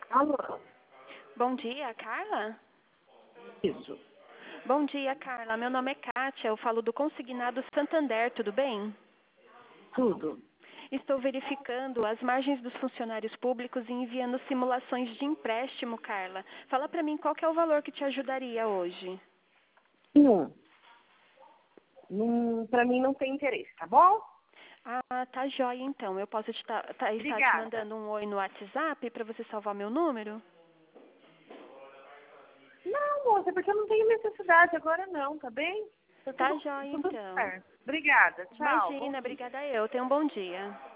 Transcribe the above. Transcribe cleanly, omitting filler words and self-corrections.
Alô? Bom dia, Carla? Isso. Bom dia, Carla. Meu nome é Kátia. Eu falo do Consignado Santander, tudo bem? Tudo. Estou verificando as margens dos funcionários públicos e enviando simulações de empréstimo, Carla. Fala para mim qual que é o valor que te ajudaria hoje. Nenhum. Pra mim não tem interesse, tá bom? Ah, tá joia então. Eu posso estar te Obrigada. mandando um oi no WhatsApp para você salvar meu número? Não, moça, porque eu não tenho necessidade agora não, tá bem? Tá Tá tudo, joia tudo então. certo. Obrigada. Tchau. Bom Imagina, dia. obrigada eu. Tenha um bom dia.